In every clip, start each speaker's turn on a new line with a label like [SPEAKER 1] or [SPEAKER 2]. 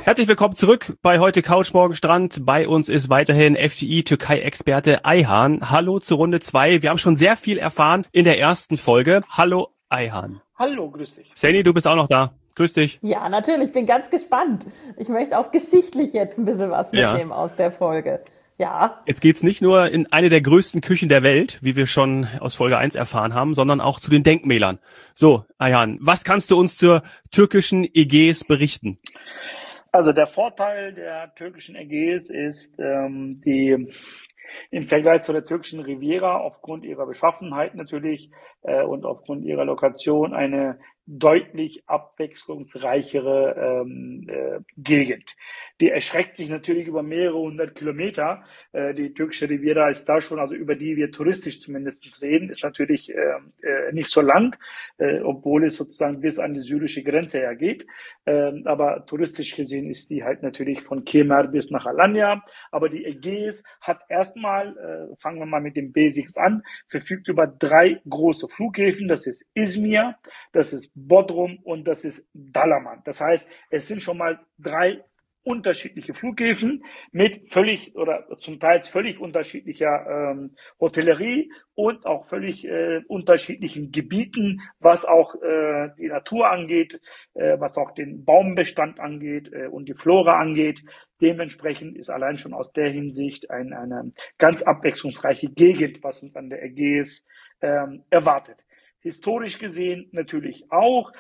[SPEAKER 1] Herzlich willkommen zurück bei heute Couch Morgen Strand. Bei uns ist weiterhin FDI-Türkei-Experte Ayhan. Hallo zur Runde 2. Wir haben schon sehr viel erfahren in der ersten Folge. Hallo Ayhan.
[SPEAKER 2] Hallo, grüß dich.
[SPEAKER 1] Seni, du bist auch noch da. Grüß dich.
[SPEAKER 3] Ja, natürlich, bin ganz gespannt. Ich möchte auch geschichtlich jetzt ein bisschen was mitnehmen aus der Folge. Ja.
[SPEAKER 1] Jetzt geht's nicht nur in eine der größten Küchen der Welt, wie wir schon aus Folge 1 erfahren haben, sondern auch zu den Denkmälern. So, Ayhan, was kannst du uns zur türkischen Ägäis berichten?
[SPEAKER 2] Also der Vorteil der türkischen Ägäis ist die im Vergleich zu der türkischen Riviera aufgrund ihrer Beschaffenheit natürlich und aufgrund ihrer Lokation eine deutlich abwechslungsreichere Gegend. Die erschreckt sich natürlich über mehrere hundert Kilometer. Die türkische Riviera ist da schon, also über die wir touristisch zumindest reden, ist natürlich nicht so lang, obwohl es sozusagen bis an die syrische Grenze hergeht. Aber touristisch gesehen ist die halt natürlich von Kemer bis nach Alanya. Aber die Ägäis hat erstmal, fangen wir mal mit den Basics an, verfügt über 3 große Flughäfen. Das ist Izmir, das ist Bodrum und das ist Dalaman. Das heißt, es sind schon mal 3 unterschiedliche Flughäfen mit völlig oder zum Teil völlig unterschiedlicher Hotellerie und auch völlig unterschiedlichen Gebieten, was auch die Natur angeht, was auch den Baumbestand angeht und die Flora angeht. Dementsprechend ist allein schon aus der Hinsicht eine ganz abwechslungsreiche Gegend, was uns an der Ägäis erwartet. Historisch gesehen natürlich auch.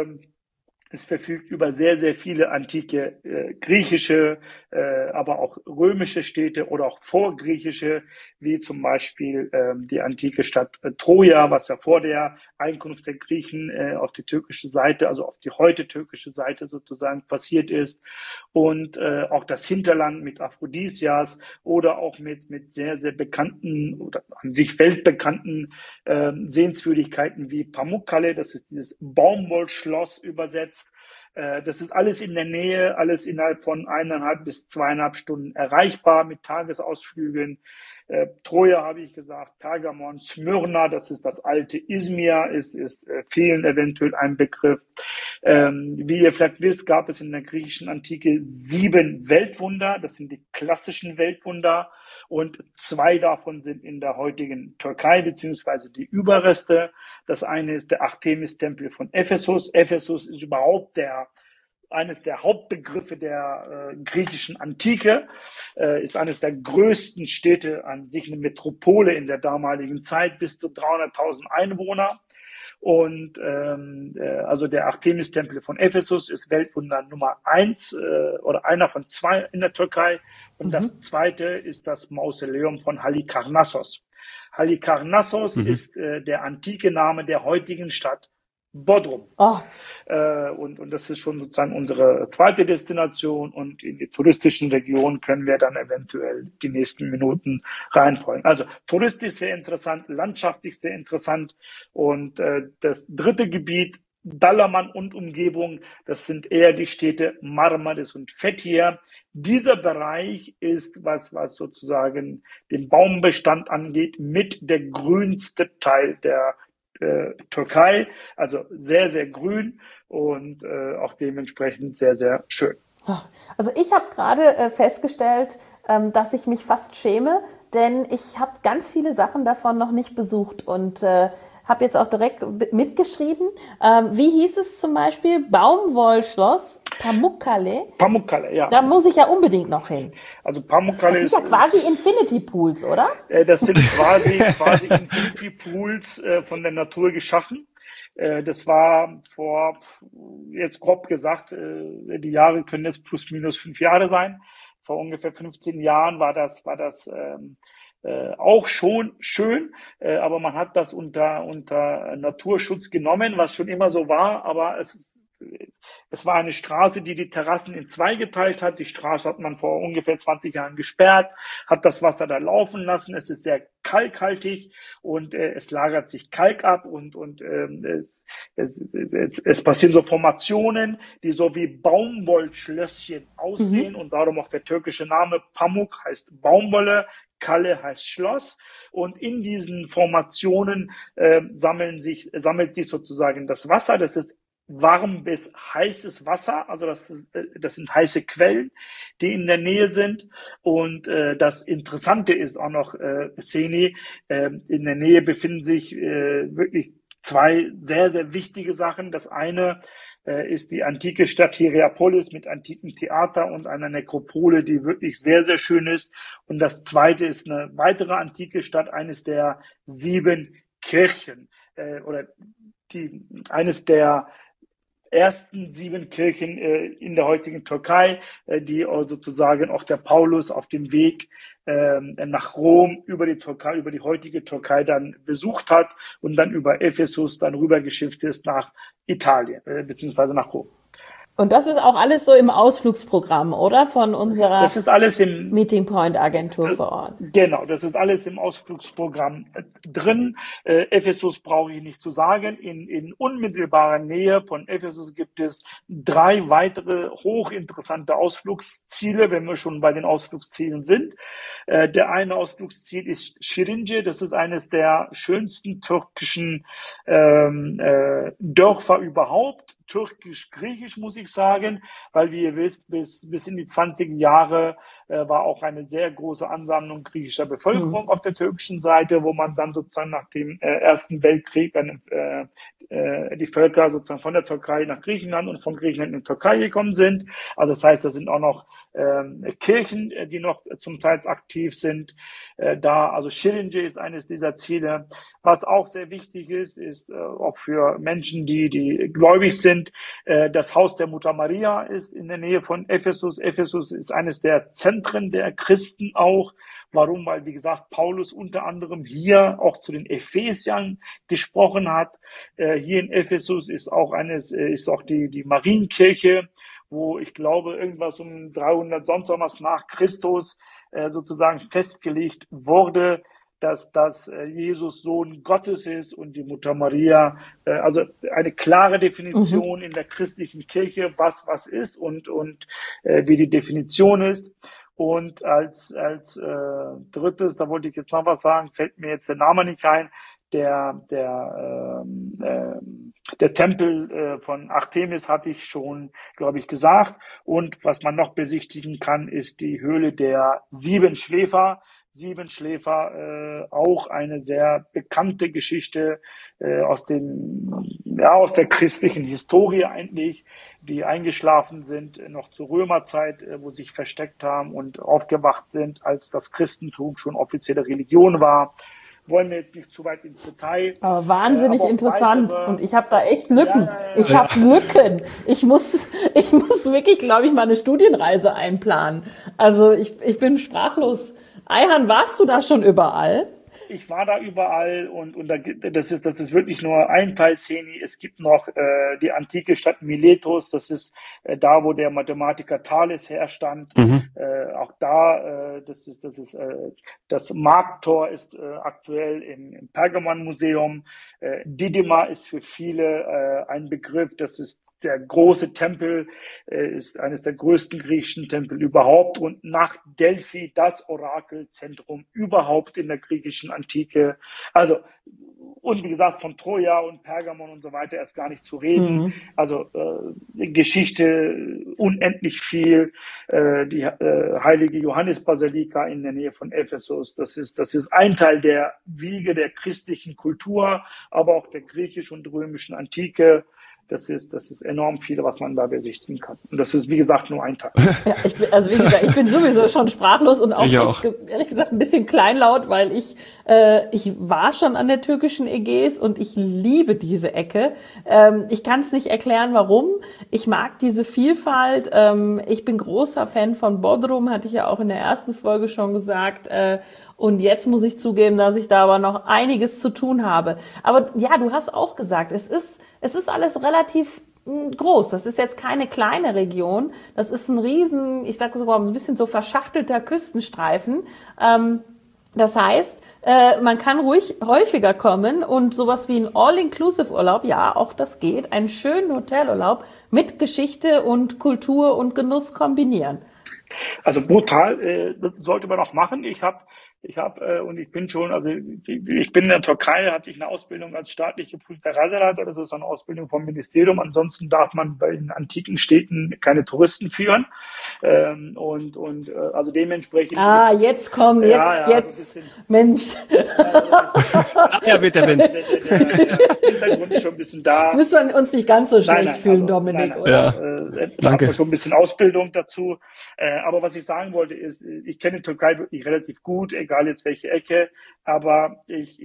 [SPEAKER 2] Es verfügt über sehr, sehr viele antike griechische, aber auch römische Städte oder auch vorgriechische, wie zum Beispiel die antike Stadt Troja, was ja vor der Einkunft der Griechen auf die türkische Seite, also auf die heute türkische Seite sozusagen passiert ist. Und auch das Hinterland mit Aphrodisias oder auch mit sehr, sehr bekannten oder an sich weltbekannten Sehenswürdigkeiten wie Pamukkale, das ist dieses Baumwollschloss übersetzt. Das ist alles in der Nähe, alles innerhalb von 1,5 bis 2,5 Stunden erreichbar mit Tagesausflügen. Troja habe ich gesagt, Pergamon, Smyrna, das ist das alte Izmir, ist vielen eventuell ein Begriff. Wie ihr vielleicht wisst, gab es in der griechischen Antike 7 Weltwunder, das sind die klassischen Weltwunder. Und 2 davon sind in der heutigen Türkei, beziehungsweise die Überreste. Das eine ist der Artemis-Tempel von Ephesus. Ephesus ist überhaupt eines der Hauptbegriffe der griechischen Antike, ist eines der größten Städte an sich, eine Metropole in der damaligen Zeit, bis zu 300.000 Einwohner. Und also der Artemis-Tempel von Ephesus ist Weltwunder Nummer 1 oder einer von 2 in der Türkei. Und das zweite ist das Mausoleum von Halikarnassos. Halikarnassos ist der antike Name der heutigen Stadt Bodrum.
[SPEAKER 3] Oh.
[SPEAKER 2] Und das ist schon sozusagen unsere zweite Destination, und in die touristischen Regionen können wir dann eventuell die nächsten Minuten reinfolgen. Also touristisch sehr interessant, landschaftlich sehr interessant, und das dritte Gebiet, Dalaman und Umgebung, das sind eher die Städte Marmaris und Fethiye. Dieser Bereich ist, was sozusagen den Baumbestand angeht, mit der grünste Teil der Türkei, also sehr, sehr grün und auch dementsprechend sehr, sehr schön.
[SPEAKER 3] Also ich habe gerade festgestellt, dass ich mich fast schäme, denn ich habe ganz viele Sachen davon noch nicht besucht und habe jetzt auch direkt mitgeschrieben. Wie hieß es zum Beispiel? Baumwollschloss Pamukkale.
[SPEAKER 2] Pamukkale, ja.
[SPEAKER 3] Da muss ich ja unbedingt noch hin.
[SPEAKER 2] Also Pamukkale
[SPEAKER 3] das sind ja quasi Infinity Pools, oder?
[SPEAKER 2] Das sind quasi Infinity Pools von der Natur geschaffen. Das war vor, jetzt grob gesagt, die Jahre können jetzt plus minus 5 Jahre sein. Vor ungefähr 15 Jahren war das auch schon schön, aber man hat das unter Naturschutz genommen, was schon immer so war, aber es war eine Straße, die die Terrassen in 2 geteilt hat. Die Straße hat man vor ungefähr 20 Jahren gesperrt, hat das Wasser da laufen lassen. Es ist sehr kalkhaltig und es lagert sich Kalk ab und es passieren so Formationen, die so wie Baumwollschlösschen aussehen, und darum auch der türkische Name Pamuk heißt Baumwolle, Kale heißt Schloss, und in diesen Formationen sammelt sich sozusagen das Wasser. Das ist warm bis heißes Wasser, also das sind heiße Quellen, die in der Nähe sind. Und das Interessante ist auch noch, Seni, in der Nähe befinden sich wirklich zwei sehr, sehr wichtige Sachen. Das eine ist die antike Stadt Hierapolis mit antikem Theater und einer Nekropole, die wirklich sehr, sehr schön ist. Und das zweite ist eine weitere antike Stadt, eines der 7 Kirchen oder eines der ersten 7 Kirchen in der heutigen Türkei, die sozusagen auch der Paulus auf dem Weg nach Rom über die Türkei, über die heutige Türkei dann besucht hat und dann über Ephesus dann rübergeschifft ist nach Italien, beziehungsweise nach Rom.
[SPEAKER 3] Und das ist auch alles so im Ausflugsprogramm, oder? Von unserer
[SPEAKER 2] Das ist alles im
[SPEAKER 3] Meeting Point Agentur vor Ort.
[SPEAKER 2] Genau, das ist alles im Ausflugsprogramm drin. Ephesus brauche ich nicht zu sagen. In unmittelbarer Nähe von Ephesus gibt es 3 weitere hochinteressante Ausflugsziele, wenn wir schon bei den Ausflugszielen sind. Der eine Ausflugsziel ist Şirince. Das ist eines der schönsten türkischen Dörfer überhaupt. Türkisch-Griechisch, muss ich sagen, weil, wie ihr wisst, bis in die 20er Jahre war auch eine sehr große Ansammlung griechischer Bevölkerung auf der türkischen Seite, wo man dann sozusagen nach dem Ersten Weltkrieg dann die Völker sozusagen von der Türkei nach Griechenland und von Griechenland in die Türkei gekommen sind. Also das heißt, da sind auch noch Kirchen, die noch zum Teil aktiv sind. Also Şirince ist eines dieser Ziele. Was auch sehr wichtig ist auch für Menschen, die gläubig sind, das Haus der Mutter Maria ist in der Nähe von Ephesus. Ephesus ist eines der Zentren der Christen auch. Warum? Weil, wie gesagt, Paulus unter anderem hier auch zu den Ephesiern gesprochen hat. Hier in Ephesus ist auch die Marienkirche, wo ich glaube, irgendwas um 300 sonst was nach Christus sozusagen festgelegt wurde, dass das Jesus Sohn Gottes ist und die Mutter Maria, also eine klare Definition in der christlichen Kirche, was ist und wie die Definition ist. Und als drittes, da wollte ich jetzt noch was sagen, fällt mir jetzt der Name nicht ein, der Tempel von Artemis hatte ich schon, glaube ich, gesagt. Und was man noch besichtigen kann, ist die Höhle der 7 Schläfer. 7 Schläfer, auch eine sehr bekannte Geschichte aus der christlichen Historie eigentlich, die eingeschlafen sind noch zur Römerzeit, wo sie sich versteckt haben und aufgewacht sind, als das Christentum schon offizielle Religion war. Wollen wir jetzt nicht zu weit ins Detail.
[SPEAKER 3] Aber wahnsinnig interessant. Und ich habe da echt Lücken. Ich habe Lücken. Ich muss wirklich, glaube ich, mal eine Studienreise einplanen. Also ich bin sprachlos. Ayhan, warst du da schon überall?
[SPEAKER 2] Ich war da überall und das ist wirklich nur ein Teil Seni. Es gibt noch die antike Stadt Miletos, das ist da, wo der Mathematiker Thales herstand. Auch da, das Markttor ist aktuell im Pergamon-Museum. Didyma ist für viele ein Begriff, das ist der große Tempel, ist eines der größten griechischen Tempel überhaupt und nach Delphi das Orakelzentrum überhaupt in der griechischen Antike. Also, und wie gesagt, von Troja und Pergamon und so weiter erst gar nicht zu reden. Also Geschichte unendlich viel. Die heilige Johannesbasilika in der Nähe von Ephesus, das ist ein Teil der Wiege der christlichen Kultur, aber auch der griechisch- und römischen Antike. Das ist enorm viel, was man da besichtigen kann. Und das ist, wie gesagt, nur ein Teil.
[SPEAKER 3] Ja, ich bin sowieso schon sprachlos und auch ehrlich gesagt ein bisschen kleinlaut, weil ich war schon an der türkischen Ägäis und ich liebe diese Ecke. Ich kann es nicht erklären, warum. Ich mag diese Vielfalt. Ich bin großer Fan von Bodrum, hatte ich ja auch in der ersten Folge schon gesagt. Und jetzt muss ich zugeben, dass ich da aber noch einiges zu tun habe. Aber ja, du hast auch gesagt, es ist alles relativ groß. Das ist jetzt keine kleine Region. Das ist ein riesen, ich sage sogar ein bisschen so verschachtelter Küstenstreifen. Das heißt, man kann ruhig häufiger kommen und sowas wie ein All-Inclusive-Urlaub, ja, auch das geht, einen schönen Hotelurlaub mit Geschichte und Kultur und Genuss kombinieren.
[SPEAKER 2] Also brutal, das sollte man auch machen. Ich habe Und ich bin schon, also ich bin in der Türkei, hatte ich eine Ausbildung als staatlich geprüfter Reiseleiter. Das ist eine Ausbildung vom Ministerium. Ansonsten darf man bei den antiken Städten keine Touristen führen. Also dementsprechend.
[SPEAKER 3] Jetzt kommen, jetzt, so Mensch.
[SPEAKER 1] Ja, bitte, Wind.
[SPEAKER 2] Der Hintergrund ist schon ein bisschen da.
[SPEAKER 3] Jetzt müssen wir uns nicht ganz so schlecht fühlen, Dominik, oder?
[SPEAKER 2] Da hat man schon ein bisschen Ausbildung dazu. Aber was ich sagen wollte ist, ich kenne die Türkei wirklich relativ gut, egal jetzt welche Ecke. Aber ich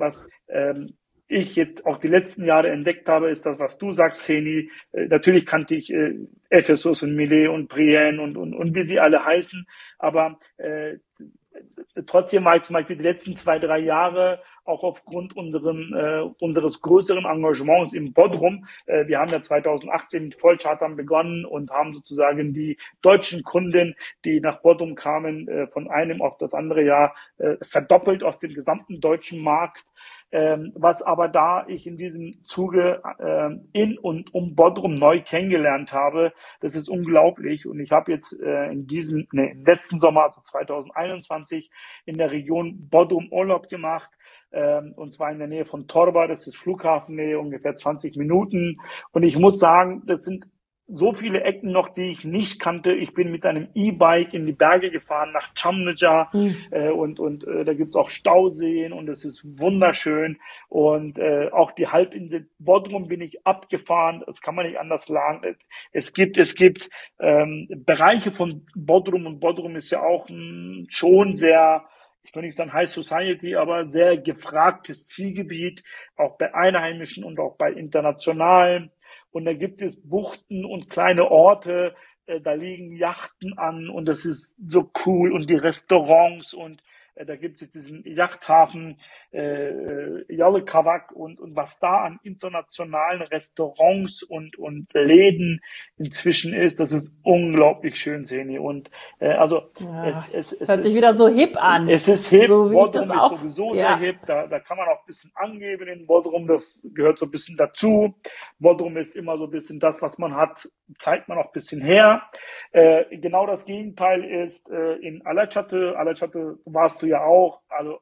[SPEAKER 2] jetzt auch die letzten Jahre entdeckt habe, ist das, was du sagst, Heni. Natürlich kannte ich Ephesus und Milet und Brienne und wie sie alle heißen. Aber trotzdem war ich zum Beispiel die letzten 2-3 Jahre auch aufgrund unseres größeren Engagements im Bodrum. Wir haben ja 2018 mit Vollchartern begonnen und haben sozusagen die deutschen Kunden, die nach Bodrum kamen, von einem auf das andere Jahr verdoppelt aus dem gesamten deutschen Markt. Was aber da ich in diesem Zuge in und um Bodrum neu kennengelernt habe, das ist unglaublich. Und ich habe jetzt im letzten Sommer, also 2021, in der Region Bodrum Urlaub gemacht. Und zwar in der Nähe von Torba, das ist Flughafennähe, ungefähr 20 Minuten. Und ich muss sagen, das sind so viele Ecken noch, die ich nicht kannte. Ich bin mit einem E-Bike in die Berge gefahren, nach Čamnica, und da gibt's auch Stauseen und es ist wunderschön. Und auch die Halbinsel Bodrum bin ich abgefahren. Das kann man nicht anders sagen. Es gibt Bereiche von Bodrum, und Bodrum ist ja auch schon sehr, ich will nicht sagen High Society, aber sehr gefragtes Zielgebiet, auch bei Einheimischen und auch bei Internationalen. Und da gibt es Buchten und kleine Orte, da liegen Yachten an und das ist so cool, und die Restaurants, und da gibt es diesen Yachthafen Yalıkavak und was da an internationalen Restaurants und Läden inzwischen ist, das ist unglaublich schön, Seni. Und
[SPEAKER 3] es hört sich wieder so hip an.
[SPEAKER 2] Es ist hip,
[SPEAKER 3] so
[SPEAKER 2] Bodrum ist sowieso sehr hip, da kann man auch ein bisschen angeben in Bodrum, das gehört so ein bisschen dazu. Bodrum ist immer so ein bisschen das, was man hat, zeigt man auch ein bisschen her. Genau das Gegenteil ist in Alaçatı. Alaçatı warst du ja auch, also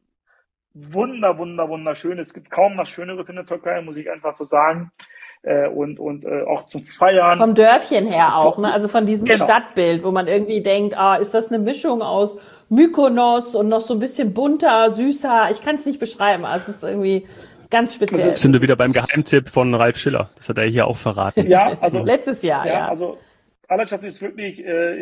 [SPEAKER 2] wunderschön. Es gibt kaum was Schöneres in der Türkei, muss ich einfach so sagen. Und auch zum Feiern.
[SPEAKER 3] Vom Dörfchen her auch, ne? Also von diesem Stadtbild, wo man irgendwie denkt, ist das eine Mischung aus Mykonos und noch so ein bisschen bunter, süßer. Ich kann es nicht beschreiben, aber es ist irgendwie ganz speziell.
[SPEAKER 1] Sind wir wieder beim Geheimtipp von Ralf Schiller? Das hat er hier auch verraten.
[SPEAKER 2] Ja, also
[SPEAKER 3] letztes Jahr, ja.
[SPEAKER 2] Also Alaçatı ist wirklich,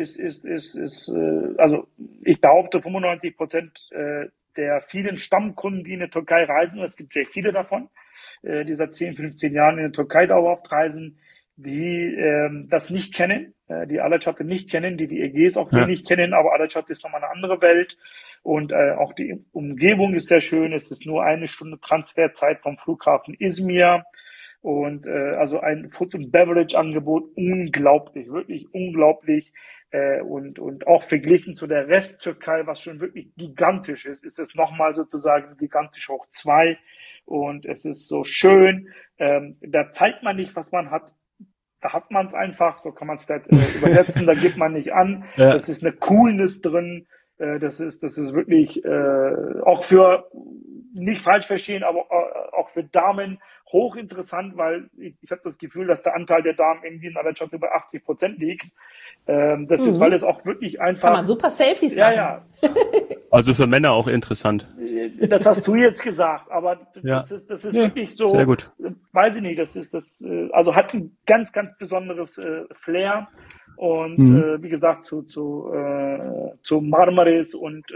[SPEAKER 2] also ich behaupte 95% der vielen Stammkunden, die in der Türkei reisen, und es gibt sehr viele davon, die seit 10, 15 Jahren in der Türkei dauerhaft reisen, die das nicht kennen, die Alaçatı nicht kennen, die Ägäis auch wenig kennen, aber Alaçatı ist nochmal eine andere Welt, und auch die Umgebung ist sehr schön. Es ist nur 1 Stunde Transferzeit vom Flughafen Izmir. Und also ein Food and Beverage Angebot, unglaublich, wirklich unglaublich. Und auch verglichen zu der Resttürkei, was schon wirklich gigantisch ist es nochmal sozusagen gigantisch hoch 2. Und es ist so schön. Da zeigt man nicht, was man hat. Da hat man es einfach, so kann man es vielleicht übersetzen, da gibt man nicht an. Ja. Das ist eine Coolness drin. Das ist wirklich auch für, nicht falsch verstehen, aber auch für Damen hochinteressant, weil ich habe das Gefühl, dass der Anteil der Damen irgendwie in Alaçatı über 80% liegt. Das ist, weil es auch wirklich einfach...
[SPEAKER 3] Kann man super Selfies machen.
[SPEAKER 2] Ja.
[SPEAKER 1] Also für Männer auch interessant.
[SPEAKER 2] Das hast du jetzt gesagt, aber das ist wirklich so...
[SPEAKER 1] Sehr gut.
[SPEAKER 2] Weiß ich nicht, also hat ein ganz, ganz besonderes Flair. Und wie gesagt, zu Marmaris und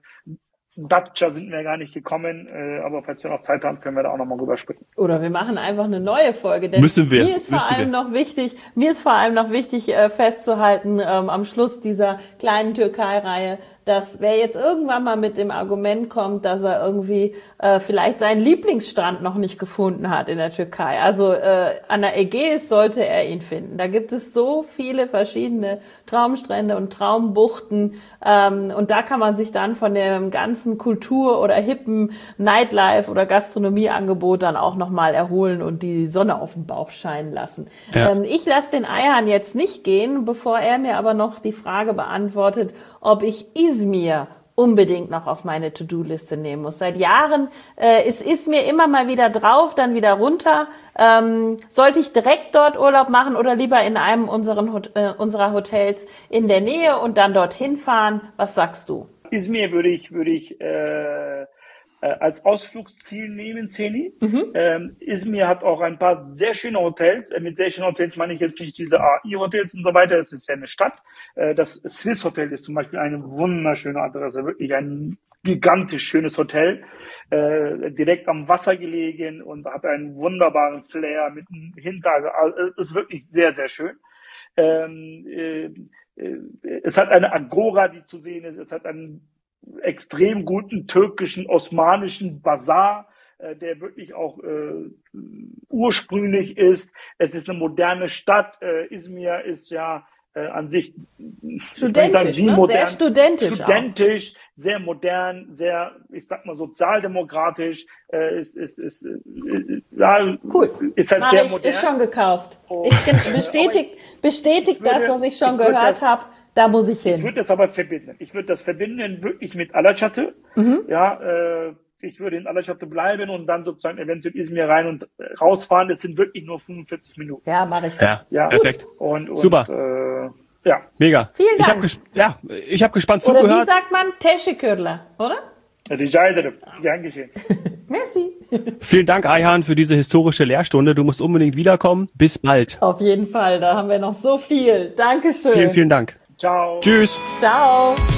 [SPEAKER 2] Datça sind wir gar nicht gekommen, aber falls wir noch Zeit haben, können wir da auch nochmal rüber sprechen.
[SPEAKER 3] Oder wir machen einfach eine neue Folge, denn
[SPEAKER 1] Müssen wir.
[SPEAKER 3] Mir ist vor allem noch wichtig festzuhalten, am Schluss dieser kleinen Türkei-Reihe, dass wer jetzt irgendwann mal mit dem Argument kommt, dass er irgendwie vielleicht seinen Lieblingsstrand noch nicht gefunden hat in der Türkei. Also an der Ägäis sollte er ihn finden. Da gibt es so viele verschiedene Traumstrände und Traumbuchten, und da kann man sich dann von dem ganzen Kultur- oder hippen Nightlife- oder Gastronomieangebot dann auch nochmal erholen und die Sonne auf den Bauch scheinen lassen. Ja. Ich lasse den Ayhan jetzt nicht gehen, bevor er mir aber noch die Frage beantwortet, ob ich Izmir unbedingt noch auf meine To-Do-Liste nehmen muss. Seit Jahren, es ist mir immer mal wieder drauf, dann wieder runter. Sollte ich direkt dort Urlaub machen oder lieber in einem unserer Hotels in der Nähe und dann dorthin fahren? Was sagst du?
[SPEAKER 2] Izmir würde ich als Ausflugsziel nehmen, Zeni. Izmir hat auch ein paar sehr schöne Hotels. Mit sehr schönen Hotels meine ich jetzt nicht diese AI-Hotels und so weiter. Es ist ja eine Stadt. Das Swiss Hotel ist zum Beispiel eine wunderschöne Adresse. Wirklich ein gigantisch schönes Hotel. Direkt am Wasser gelegen und hat einen wunderbaren Flair mit einem Hintergrund. Also, ist wirklich sehr, sehr schön. Es hat eine Agora, die zu sehen ist. Es hat einen extrem guten türkischen, osmanischen Bazar, der wirklich auch ursprünglich ist. Es ist eine moderne Stadt. Izmir ist ja an sich
[SPEAKER 3] studentisch,
[SPEAKER 2] sagen, modern,
[SPEAKER 3] sehr studentisch,
[SPEAKER 2] sehr modern, sehr, ich sag mal, sozialdemokratisch. Ja,
[SPEAKER 3] cool.
[SPEAKER 2] Ist halt sehr modern.
[SPEAKER 3] Ist schon gekauft. Bestätigt das, was ich schon gehört habe. Da muss ich hin.
[SPEAKER 2] Ich würde das aber verbinden. Ich würde das verbinden wirklich mit Alaçatı. Ja, ich würde in Alaçatı bleiben und dann sozusagen eventuell Izmir rein und rausfahren. Es sind wirklich nur 45 Minuten.
[SPEAKER 3] Ja, mache ich.
[SPEAKER 1] Ja, perfekt.
[SPEAKER 2] Und
[SPEAKER 1] super.
[SPEAKER 2] Ja.
[SPEAKER 1] Mega.
[SPEAKER 3] Vielen Dank.
[SPEAKER 1] Ich hab gespannt
[SPEAKER 3] oder
[SPEAKER 1] zugehört.
[SPEAKER 3] Wie sagt man? Teşekkürler, oder?
[SPEAKER 2] Rica ederim. Gern geschehen.
[SPEAKER 3] Merci.
[SPEAKER 1] Vielen Dank, Ayhan, für diese historische Lehrstunde. Du musst unbedingt wiederkommen. Bis bald.
[SPEAKER 3] Auf jeden Fall. Da haben wir noch so viel. Dankeschön.
[SPEAKER 1] Vielen, vielen Dank.
[SPEAKER 2] Ciao.
[SPEAKER 1] Tschüss.
[SPEAKER 3] Ciao.